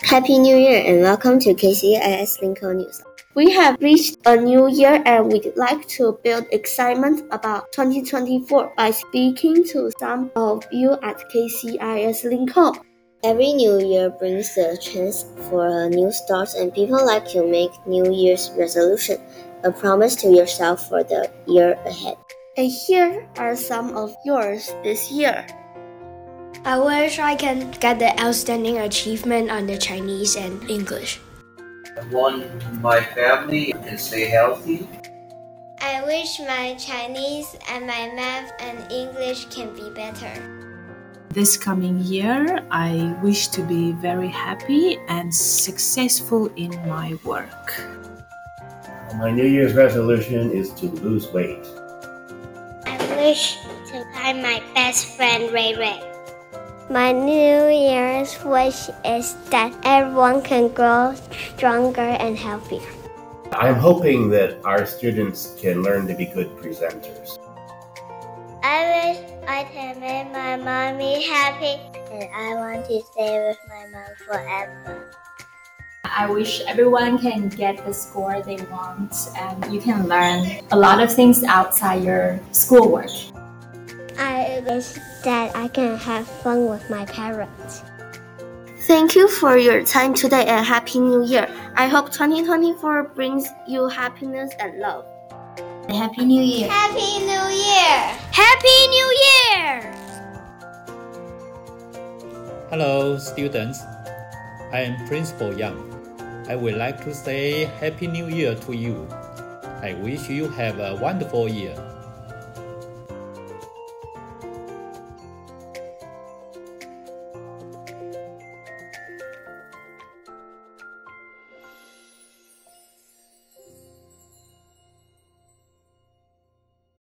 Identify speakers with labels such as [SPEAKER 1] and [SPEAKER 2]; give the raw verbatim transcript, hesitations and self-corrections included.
[SPEAKER 1] Happy New Year and welcome to K C I S Lincoln News. We have reached a new year and we'd like to build excitement about twenty twenty-four by speaking to some of you at K C I S Lincoln. Every new year brings the chance for a new start and people like to make New Year's resolution, a promise to yourself for the year ahead. And here are some of yours this year.
[SPEAKER 2] I wish I can get the outstanding achievement on the Chinese and English.
[SPEAKER 3] I want my family to stay healthy.
[SPEAKER 4] I wish my Chinese and my math and English can be better.
[SPEAKER 5] This coming year, I wish to be very happy and successful in my work.
[SPEAKER 6] My New Year's resolution is to lose weight.
[SPEAKER 4] I wish to find my best friend Ray Ray. My New Year's wish is that everyone can grow stronger and healthier.
[SPEAKER 6] I'm hoping that our students can learn to be good presenters.
[SPEAKER 4] I wish I can make my mommy happy, and I want to stay with my mom forever.
[SPEAKER 7] I wish everyone can get the score they want and you can learn a lot of things outside your schoolwork.
[SPEAKER 4] I wish that I can have fun with my parents.
[SPEAKER 1] Thank you for your time today and Happy New Year. I hope twenty twenty-four brings you happiness and love.
[SPEAKER 2] Happy New Year!
[SPEAKER 4] Happy New Year!
[SPEAKER 2] Happy New Year!
[SPEAKER 8] Hello, students. I am Principal Yang. I would like to say Happy New Year to you. I wish you have a wonderful year.